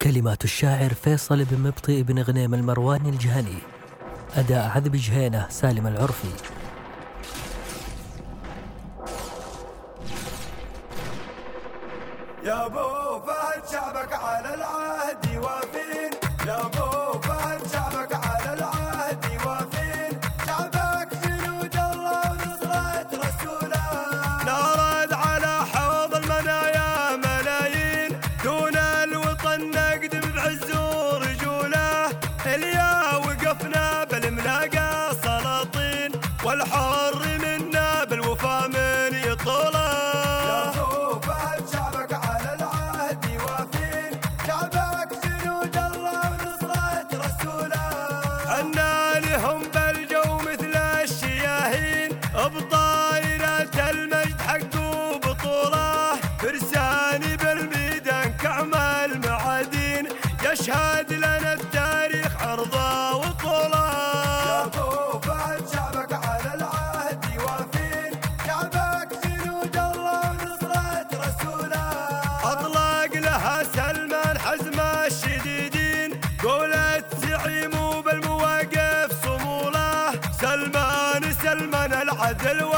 كلمات الشاعر فيصل بن مبطي بن غنيم المرواني الجهني. أداء عذب جهينة سالم العرفي. يا ابو فهد شعبك على العهد يوافين، يا ابو فهد شعبك على العهد يوافين، شعبك جنود الله ونصرة رسوله، نارد على حوض المنايا ملايين، دون الوطن نقدم بعز ورجوله، اليا وقفنا بالملاقى سلاطين، والحر منا بالوفا من يطوله. لهم بالجو مثل الشياهين، بطايرة المجد حقه بطوله، فرسان بالميدان كعمل معادين، يشهد لنا التاريخ عرضه وطوله. يا ابو فهد شعبك على العهد يوافين، شعبك جنود الله ونصرة رسوله، اطلق لها سلمان حزم الشديدين، قولت زعيم بالمواقف سلمان العدل